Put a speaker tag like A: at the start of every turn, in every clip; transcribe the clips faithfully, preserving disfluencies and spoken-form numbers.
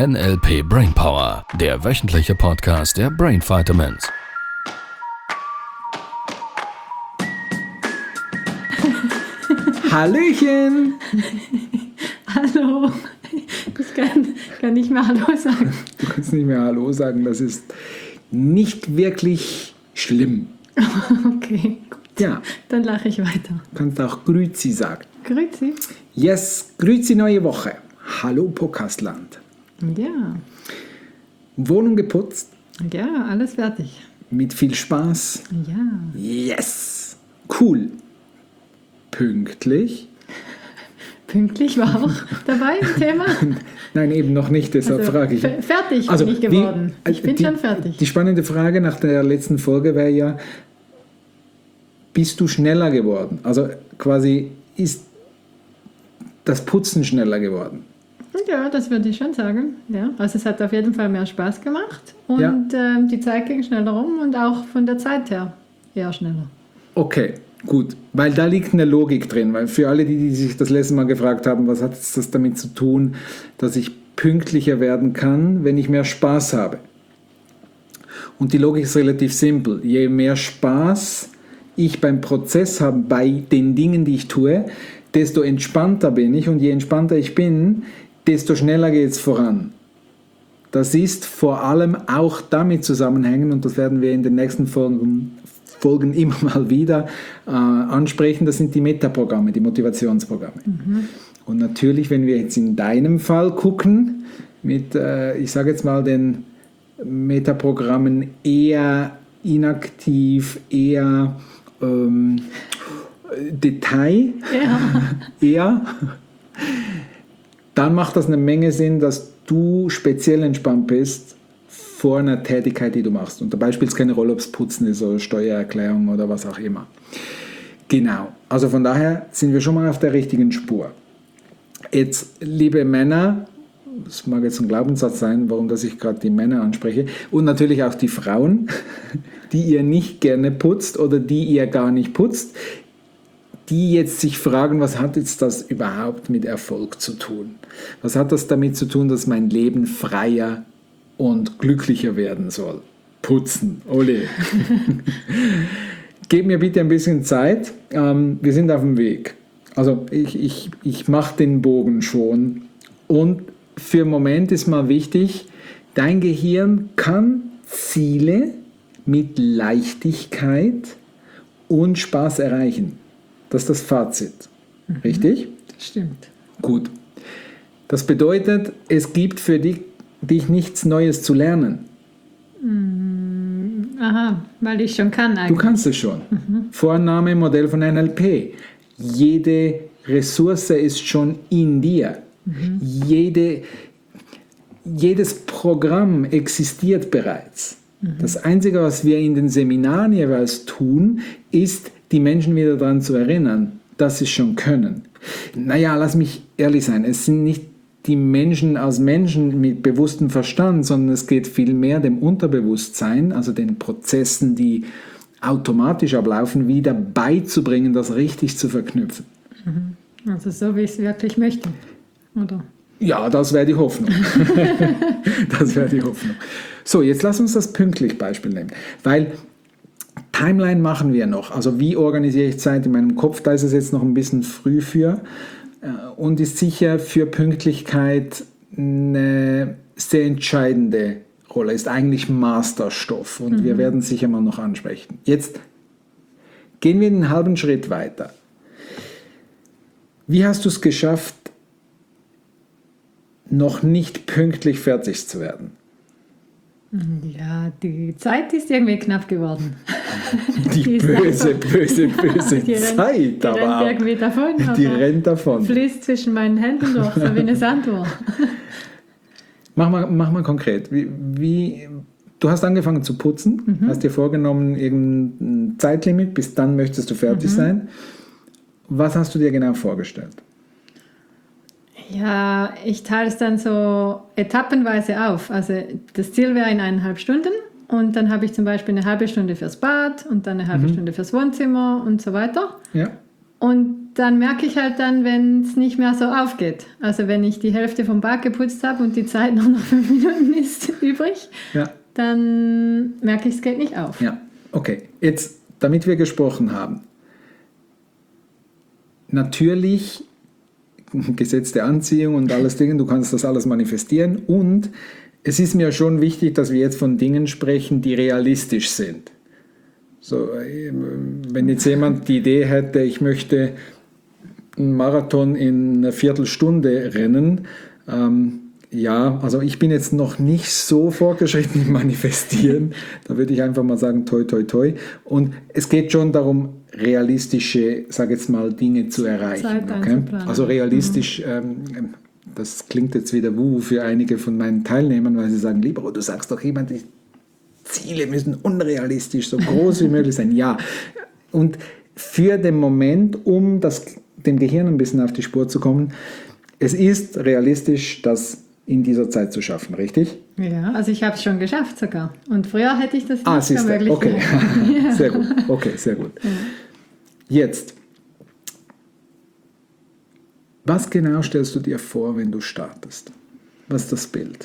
A: N L P Brainpower, der wöchentliche Podcast der Brain Vitamins.
B: Hallöchen!
C: Hallo! Ich kann, kann nicht mehr Hallo sagen.
B: Du kannst nicht mehr Hallo sagen, das ist nicht wirklich schlimm.
C: Okay, gut.
B: Ja.
C: Dann lache ich weiter.
B: Du kannst auch Grüezi sagen.
C: Grüezi.
B: Yes, Grüezi neue Woche. Hallo Podcastland.
C: Ja.
B: Wohnung geputzt.
C: Ja, alles fertig.
B: Mit viel Spaß.
C: Ja.
B: Yes. Cool. Pünktlich.
C: Pünktlich war auch dabei im Thema.
B: Nein, eben noch nicht, deshalb
C: Also,
B: frage ich.
C: f- fertig
B: Also,
C: bin ich
B: wie-
C: geworden.
B: äh,
C: Ich bin
B: die,
C: schon fertig.
B: Die spannende Frage nach der letzten Folge wäre ja, bist du schneller geworden? Also quasi ist das Putzen schneller geworden?
C: Ja, das würde ich schon sagen. Ja. Also es hat auf jeden Fall mehr Spaß gemacht. Und
B: Ja.
C: ähm, die Zeit ging schneller rum und auch von der Zeit her eher schneller.
B: Okay, gut. Weil da liegt eine Logik drin. Weil für alle, die, die sich das letzte Mal gefragt haben, was hat das damit zu tun, dass ich pünktlicher werden kann, wenn ich mehr Spaß habe? Und die Logik ist relativ simpel. Je mehr Spaß ich beim Prozess habe, bei den Dingen, die ich tue, desto entspannter bin ich. Und je entspannter ich bin, desto schneller geht es voran. Das ist vor allem auch damit zusammenhängen, und das werden wir in den nächsten Folgen, Folgen immer mal wieder äh, ansprechen, das sind die Metaprogramme, die Motivationsprogramme. Mhm. Und natürlich, wenn wir jetzt in deinem Fall gucken, mit, äh, ich sage jetzt mal, den Metaprogrammen eher inaktiv, eher ähm, Detail,
C: Ja.
B: eher, dann macht das eine Menge Sinn, dass du speziell entspannt bist vor einer Tätigkeit, die du machst. Und dabei spielt es keine Rolle, ob es Putzen ist oder Steuererklärung oder was auch immer. Genau. Also von daher sind wir schon mal auf der richtigen Spur. Jetzt, liebe Männer, das mag jetzt ein Glaubenssatz sein, warum dass ich gerade die Männer anspreche, und natürlich auch die Frauen, die ihr nicht gerne putzt oder die ihr gar nicht putzt, die jetzt sich fragen, was hat jetzt das überhaupt mit Erfolg zu tun? Was hat das damit zu tun, dass mein Leben freier und glücklicher werden soll? Putzen, ole. Gib mir bitte ein bisschen Zeit. Ähm, wir sind auf dem Weg. Also ich, ich, ich mache den Bogen schon. Und für einen Moment ist mal wichtig, dein Gehirn kann Ziele mit Leichtigkeit und Spaß erreichen. Das ist das Fazit. Mhm. Richtig?
C: Stimmt.
B: Gut. Das bedeutet, es gibt für dich, dich nichts Neues zu lernen.
C: Aha, weil ich schon kann eigentlich.
B: Du kannst es schon. Mhm. Vorname, Modell von N L P. Jede Ressource ist schon in dir. Mhm. Jede, jedes Programm existiert bereits. Mhm. Das Einzige, was wir in den Seminaren jeweils tun, ist, die Menschen wieder daran zu erinnern, dass sie es schon können. Naja, lass mich ehrlich sein, es sind nicht die Menschen als Menschen mit bewusstem Verstand, sondern es geht vielmehr dem Unterbewusstsein, also den Prozessen, die automatisch ablaufen, wieder beizubringen, das richtig zu verknüpfen.
C: Also so, wie ich es wirklich möchte, oder?
B: Ja, das wäre die Hoffnung. Das wäre die Hoffnung. So, jetzt lass uns das pünktlich Beispiel nehmen, weil Timeline machen wir noch. Also wie organisiere ich Zeit in meinem Kopf? Da ist es jetzt noch ein bisschen früh für und ist sicher für Pünktlichkeit eine sehr entscheidende Rolle. Ist eigentlich Masterstoff und mhm. wir werden es sicher mal noch ansprechen. Jetzt gehen wir einen halben Schritt weiter. Wie hast du es geschafft, noch nicht pünktlich fertig zu werden?
C: Ja, die Zeit ist irgendwie knapp geworden.
B: Die, die böse, böse, böse
C: die
B: Zeit,
C: rennt, die
B: aber
C: rennt irgendwie davon.
B: Die rennt davon.
C: Fließt zwischen meinen Händen durch, so wie eine Sanduhr.
B: Mach mal, mach mal konkret. Wie, wie, du hast angefangen zu putzen, mhm. hast dir vorgenommen, irgendein Zeitlimit, bis dann möchtest du fertig mhm. sein. Was hast du dir genau vorgestellt?
C: Ja, ich teile es dann so etappenweise auf. Also das Ziel wäre in eineinhalb Stunden und dann habe ich zum Beispiel eine halbe Stunde fürs Bad und dann eine halbe mhm. Stunde fürs Wohnzimmer und so weiter.
B: Ja.
C: Und dann merke ich halt dann, wenn es nicht mehr so aufgeht. Also wenn ich die Hälfte vom Bad geputzt habe und die Zeit noch nach fünf Minuten ist übrig,
B: Ja.
C: dann merke ich, es geht nicht auf.
B: Ja, okay. Jetzt, damit wir gesprochen haben. Natürlich, Gesetz der Anziehung und alles Dinge, du kannst das alles manifestieren. Und es ist mir schon wichtig, dass wir jetzt von Dingen sprechen, die realistisch sind. So, wenn jetzt jemand die Idee hätte, ich möchte einen Marathon in einer Viertelstunde rennen, ähm, ja, also ich bin jetzt noch nicht so fortgeschritten im Manifestieren, da würde ich einfach mal sagen, toi, toi, toi. Und es geht schon darum, realistische, sag jetzt mal, Dinge zu erreichen.
C: Zeit
B: Okay?
C: einzuplanen.
B: Also realistisch, ähm, das klingt jetzt wieder wuh für einige von meinen Teilnehmern, weil sie sagen, Libero, du sagst doch jemand, die Ziele müssen unrealistisch, so groß wie möglich sein. Ja, und für den Moment, um das, dem Gehirn ein bisschen auf die Spur zu kommen, es ist realistisch, das in dieser Zeit zu schaffen, richtig?
C: Ja, also ich habe es schon geschafft sogar. Und früher hätte ich das nicht
B: Ah,
C: für
B: siehst du,
C: möglich
B: okay.
C: gehalten.
B: Sehr gut, okay, sehr gut.
C: Ja.
B: Jetzt, was genau stellst du dir vor, wenn du startest? Was ist das Bild?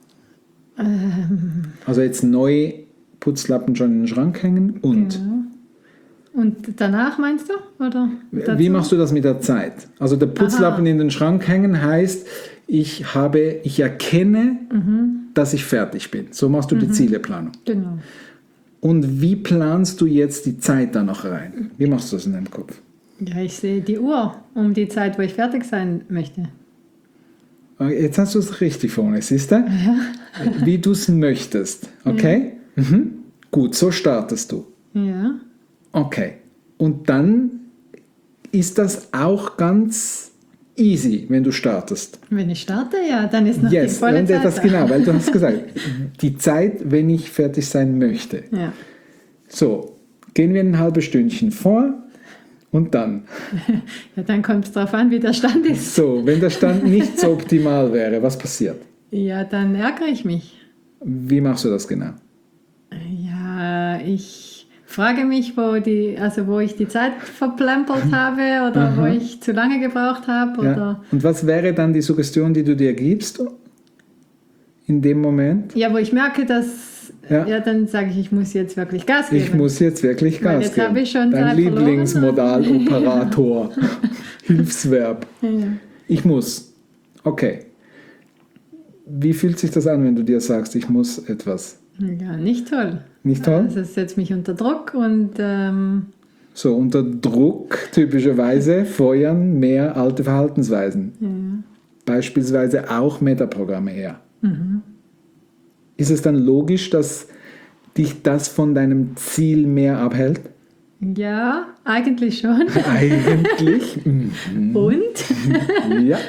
C: Ähm,
B: Also jetzt neu Putzlappen schon in den Schrank hängen und...
C: genau. Und danach meinst du? Oder dazu?
B: Wie machst du das mit der Zeit? Also der Putzlappen
C: Aha.
B: in den Schrank hängen heißt, ich habe, ich erkenne,
C: Mhm.
B: dass ich fertig bin. So machst du die Zieleplanung.
C: Genau.
B: Und wie planst du jetzt die Zeit da noch rein? Wie machst du das in deinem Kopf?
C: Ja, ich sehe die Uhr um die Zeit, wo ich fertig sein möchte.
B: Jetzt hast du es richtig vorne, siehst du? Ja. Wie du es möchtest. Okay? Ja. Mhm. Gut, so startest du.
C: Ja.
B: Okay. Und dann ist das auch ganz easy, wenn du startest.
C: Wenn ich starte, ja, dann ist noch
B: Yes,
C: die volle
B: und
C: Zeit
B: das
C: da.
B: genau, weil du hast gesagt, die Zeit, wenn ich fertig sein möchte.
C: Ja.
B: So, gehen wir ein halbes Stündchen vor und dann.
C: Ja, dann kommt es darauf an, wie der Stand ist.
B: So, wenn der Stand nicht so optimal wäre, was passiert?
C: Ja, dann ärgere ich mich.
B: Wie machst du das genau?
C: Ja, ich frage mich, wo, die, also wo ich die Zeit verplempert habe oder
B: Aha.
C: wo ich zu lange gebraucht habe.
B: Ja.
C: Oder
B: Und was wäre dann die Suggestion, die du dir gibst in dem Moment?
C: ja, wo ich merke, dass,
B: Ja.
C: ja, dann sage ich, ich muss jetzt wirklich Gas geben.
B: Ich muss jetzt wirklich
C: Weil
B: Gas
C: jetzt
B: geben.
C: habe ich schon
B: Dein
C: Zeit verloren.
B: Lieblingsmodaloperator. Hilfsverb.
C: Ja.
B: Ich muss. Okay. Wie fühlt sich das an, wenn du dir sagst, ich muss etwas?
C: Ja, nicht toll.
B: Nicht toll?
C: Also es setzt mich unter Druck und ähm,
B: So, unter Druck typischerweise feuern mehr alte Verhaltensweisen.
C: ja.
B: Beispielsweise auch Metaprogramme her.
C: Mhm.
B: Ist es dann logisch, dass dich das von deinem Ziel mehr abhält?
C: Ja, eigentlich schon.
B: Eigentlich. Mhm.
C: Und
B: Ja.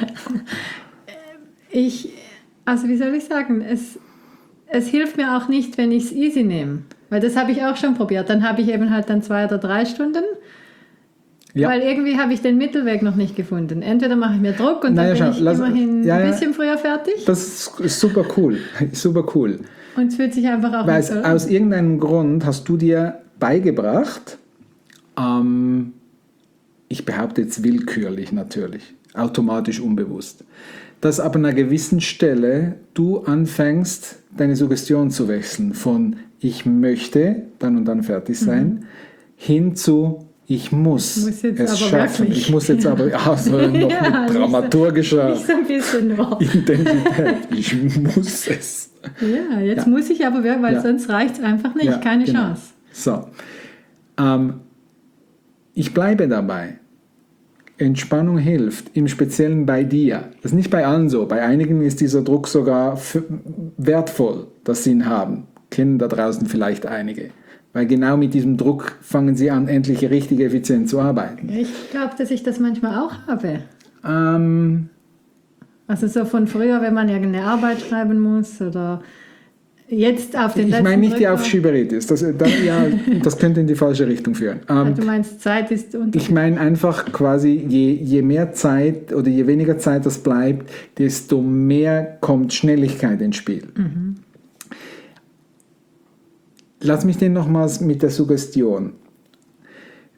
C: ich, also wie soll ich sagen, es, es hilft mir auch nicht, wenn ich es easy nehme. Weil das habe ich auch schon probiert. Dann habe ich eben halt dann zwei oder drei Stunden.
B: Ja.
C: Weil irgendwie habe ich den Mittelweg noch nicht gefunden. Entweder mache ich mir Druck und
B: Naja,
C: dann bin
B: schau,
C: ich
B: lass-
C: immerhin
B: ja,
C: ein
B: ja.
C: bisschen früher fertig.
B: Das ist super cool. Super cool.
C: Und es fühlt sich einfach auch
B: Weil
C: nicht so an.
B: aus irgendeinem Grund hast du dir beigebracht, ähm, ich behaupte jetzt willkürlich natürlich, automatisch unbewusst, dass ab einer gewissen Stelle du anfängst, deine Suggestion zu wechseln von ich möchte dann und dann fertig sein,
C: Mhm.
B: hin zu ich muss,
C: Ich muss jetzt
B: es
C: aber
B: schaffen.
C: wirklich.
B: Ich muss jetzt aber, also noch
C: Ja,
B: mit
C: nicht so-
B: dramaturgischer
C: Nicht so ein bisschen nur.
B: Intensität. Ich muss es.
C: Ja, jetzt
B: Ja.
C: muss ich aber, wirklich, weil
B: Ja.
C: sonst reicht es einfach nicht.
B: Ja,
C: Keine
B: genau.
C: Chance.
B: So. Ähm, ich bleibe dabei. Entspannung hilft, im Speziellen bei dir. Das ist nicht bei allen so. Bei einigen ist dieser Druck sogar f- wertvoll, dass sie ihn haben. Kennen da draußen vielleicht einige. Weil genau mit diesem Druck fangen sie an, endlich richtig effizient zu arbeiten.
C: Ich glaube, dass ich das manchmal auch habe.
B: Ähm,
C: Also so von früher, wenn man irgendeine Arbeit schreiben muss oder jetzt auf den
B: ich
C: letzten
B: meine nicht die
C: Drücker.
B: Aufschieberitis. Das, da, ja, das könnte in die falsche Richtung führen. Ähm,
C: Du meinst, Zeit ist unter.
B: Ich meine einfach quasi, je, je mehr Zeit oder je weniger Zeit das bleibt, desto mehr kommt Schnelligkeit ins Spiel.
C: Mhm.
B: Lass mich den nochmals mit der Suggestion.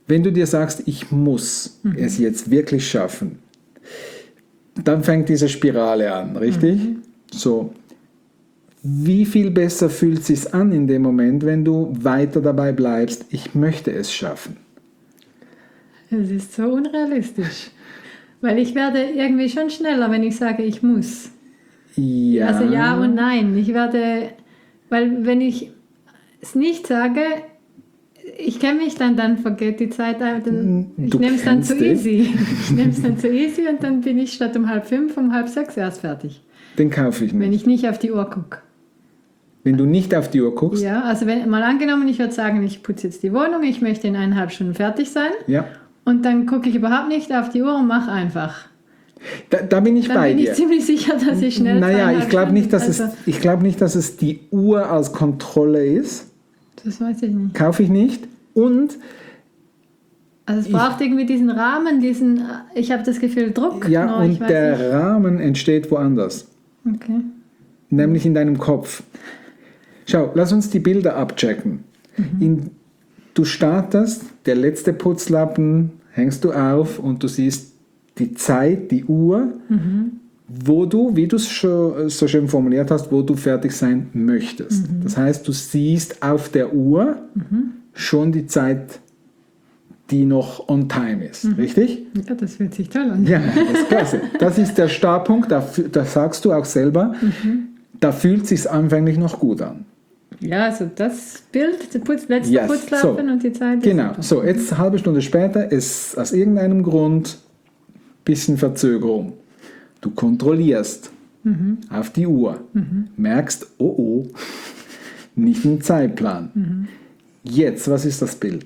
B: Wenn du dir sagst, ich muss mhm. es jetzt wirklich schaffen, dann fängt diese Spirale an, richtig? Mhm. So. Wie viel besser fühlt es sich an in dem Moment, wenn du weiter dabei bleibst, ich möchte es schaffen?
C: Es ist so unrealistisch. Weil ich werde irgendwie schon schneller, wenn ich sage, ich muss.
B: Ja.
C: Also ja und nein. Ich werde, weil wenn ich es nicht sage, ich kenne mich dann, dann vergeht die Zeit. Dann, ich nehme es dann zu easy. Ich nehme es dann zu easy und dann bin ich statt um halb fünf, um halb sechs erst fertig.
B: Den kaufe ich nicht.
C: Wenn ich nicht auf die Uhr gucke.
B: Wenn du nicht auf die Uhr guckst?
C: Ja, also wenn, mal angenommen, ich würde sagen, ich putze jetzt die Wohnung, ich möchte in eineinhalb Stunden fertig sein.
B: Ja.
C: Und dann gucke ich überhaupt nicht auf die Uhr und mache einfach.
B: Da, da bin ich
C: dann
B: bei dir.
C: Dann bin ich ziemlich sicher, dass ich schnell
B: Naja, ich glaube nicht, dass
C: also,
B: es, ich glaube nicht, dass es die Uhr als Kontrolle ist.
C: Das weiß ich nicht.
B: Kaufe ich nicht. Und
C: also es braucht ich, irgendwie diesen Rahmen, diesen, ich habe das Gefühl, Druck.
B: Ja,
C: no,
B: und der nicht. Rahmen entsteht woanders.
C: Okay.
B: Nämlich in deinem Kopf. Schau, lass uns die Bilder abchecken. Mhm. In, du startest, der letzte Putzlappen hängst du auf und du siehst die Zeit, die Uhr, mhm. wo du, wie du es schon so schön formuliert hast, wo du fertig sein möchtest. Mhm. Das heißt, du siehst auf der Uhr mhm. schon die Zeit, die noch on time ist, mhm. richtig?
C: Ja, das fühlt sich toll an.
B: Ja, das ist klasse. Das ist der Startpunkt, da, da sagst du auch selber, mhm. da fühlt es sich anfänglich noch gut an.
C: Ja, also das Bild, der Putz, letzte
B: yes.
C: Putzlappen so. Und die Zeit.
B: Genau, so jetzt eine halbe Stunde später ist aus irgendeinem Grund ein bisschen Verzögerung. Du kontrollierst mhm. auf die Uhr, mhm. merkst, oh oh, nicht im Zeitplan. Mhm. Jetzt, was ist das Bild?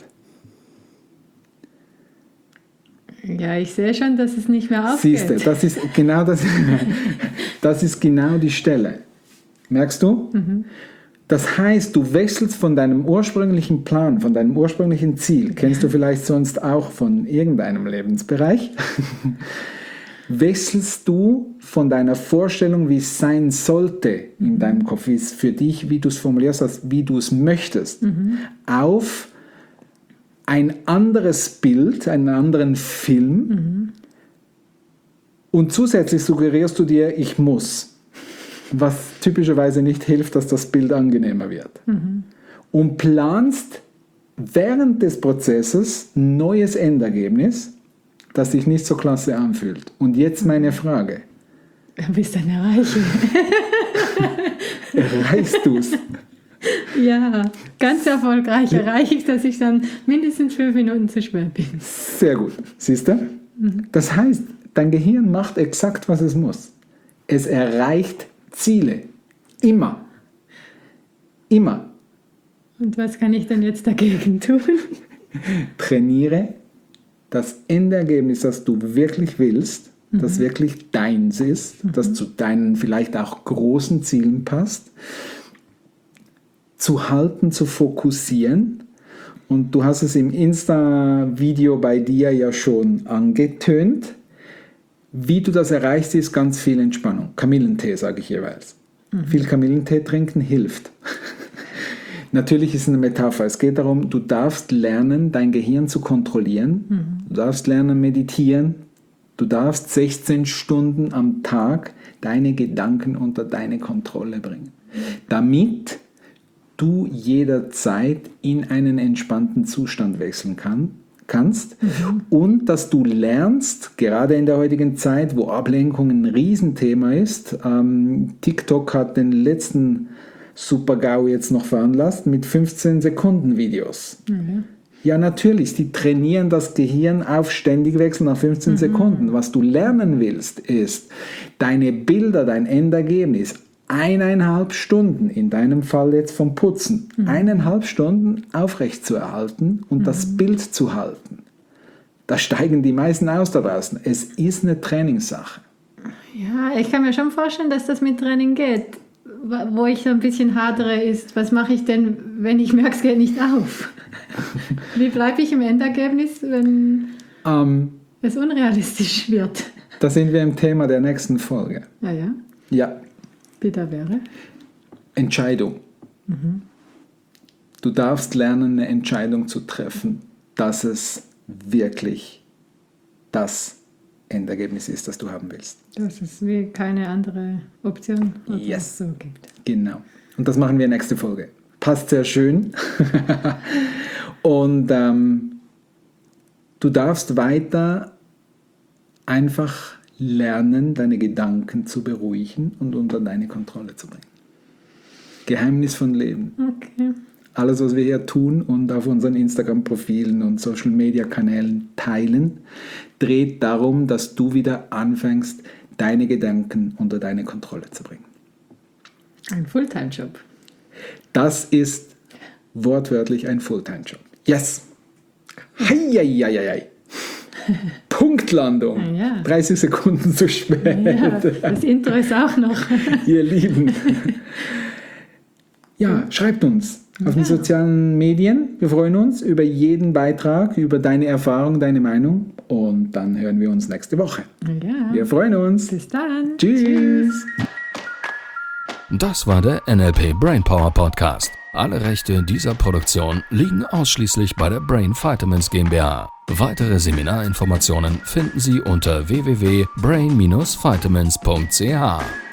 C: Ja, ich sehe schon, dass es nicht mehr aufgeht.
B: Siehst du, das ist genau, das, das ist genau die Stelle. Merkst du? Mhm. Das heißt, du wechselst von deinem ursprünglichen Plan, von deinem ursprünglichen Ziel, kennst du vielleicht sonst auch von irgendeinem Lebensbereich, wechselst du von deiner Vorstellung, wie es sein sollte in mhm. deinem Kopf, wie es für dich, wie du es formulierst hast, wie du es möchtest, mhm. auf ein anderes Bild, einen anderen Film mhm. und zusätzlich suggerierst du dir, ich muss. Was typischerweise nicht hilft, dass das Bild angenehmer wird. Mhm. Und planst während des Prozesses ein neues Endergebnis, das sich nicht so klasse anfühlt. Und jetzt meine Frage.
C: Bis dann erreiche.
B: Erreichst du es?
C: Ja, ganz erfolgreich erreiche ich, dass ich dann mindestens fünf Minuten zu spät bin.
B: Sehr gut. Siehst du? Mhm. Das heißt, dein Gehirn macht exakt, was es muss. Es erreicht Ziele. Immer. Immer.
C: Und was kann ich denn jetzt dagegen tun?
B: Trainiere das Endergebnis, das du wirklich willst, mhm. das wirklich deins ist, mhm. das zu deinen vielleicht auch großen Zielen passt, zu halten, zu fokussieren. Und du hast es im Insta-Video bei dir ja schon angetönt. Wie du das erreichst, ist ganz viel Entspannung. Kamillentee, sage ich jeweils. Mhm. Viel Kamillentee trinken hilft. Natürlich ist es eine Metapher. Es geht darum, du darfst lernen, dein Gehirn zu kontrollieren. Mhm. Du darfst lernen, meditieren. Du darfst sechzehn Stunden am Tag deine Gedanken unter deine Kontrolle bringen. Mhm. Damit du jederzeit in einen entspannten Zustand wechseln kannst. kannst mhm. und dass du lernst, gerade in der heutigen Zeit, wo Ablenkung ein Riesenthema ist, ähm, TikTok hat den letzten Super-GAU jetzt noch veranlasst mit fünfzehn Sekunden Videos. Mhm. Ja, natürlich, die trainieren das Gehirn auf ständig wechseln nach fünfzehn mhm. Sekunden. Was du lernen willst, ist, deine Bilder, dein Endergebnis, eineinhalb Stunden, in deinem Fall jetzt vom Putzen, mhm. eineinhalb Stunden aufrecht zu erhalten und mhm. das Bild zu halten. Da steigen die meisten aus da draußen. Es ist eine Trainingssache.
C: Ja, ich kann mir schon vorstellen, dass das mit Training geht. Wo ich so ein bisschen hadere, ist, was mache ich denn, wenn ich merke, es geht nicht auf? Wie bleibe ich im Endergebnis, wenn um, es unrealistisch wird?
B: Da sind wir im Thema der nächsten Folge.
C: Ah ja?
B: Ja.
C: Bitte wäre?
B: Entscheidung. Mhm. Du darfst lernen, eine Entscheidung zu treffen. dass es wirklich das Endergebnis ist, das du haben willst.
C: Dass es wie keine andere Option oder
B: Yes.
C: so gibt.
B: Genau. Und das machen wir nächste Folge. Passt sehr schön. Und ähm, du darfst weiter einfach lernen, deine Gedanken zu beruhigen und unter deine Kontrolle zu bringen. Geheimnis von Leben.
C: Okay.
B: Alles, was wir hier tun und auf unseren Instagram-Profilen und Social-Media-Kanälen teilen, dreht darum, dass du wieder anfängst, deine Gedanken unter deine Kontrolle zu bringen.
C: Ein Fulltime-Job.
B: Das ist wortwörtlich ein Fulltime-Job. Yes! Heieieiei. Punktlandung.
C: Ah, ja.
B: dreißig Sekunden zu spät.
C: Ja, das Intro ist auch noch.
B: Ihr Lieben. Ja, schreibt uns auf den sozialen Medien. Wir freuen uns über jeden Beitrag, über deine Erfahrung, deine Meinung. Und dann hören wir uns nächste Woche.
C: Ja.
B: Wir freuen uns.
C: Bis dann.
B: Tschüss.
A: Das war der N L P Brainpower Podcast. Alle Rechte dieser Produktion liegen ausschließlich bei der Brain Vitamins GmbH. Weitere Seminarinformationen finden Sie unter w w w punkt brain dash vitamins punkt c h.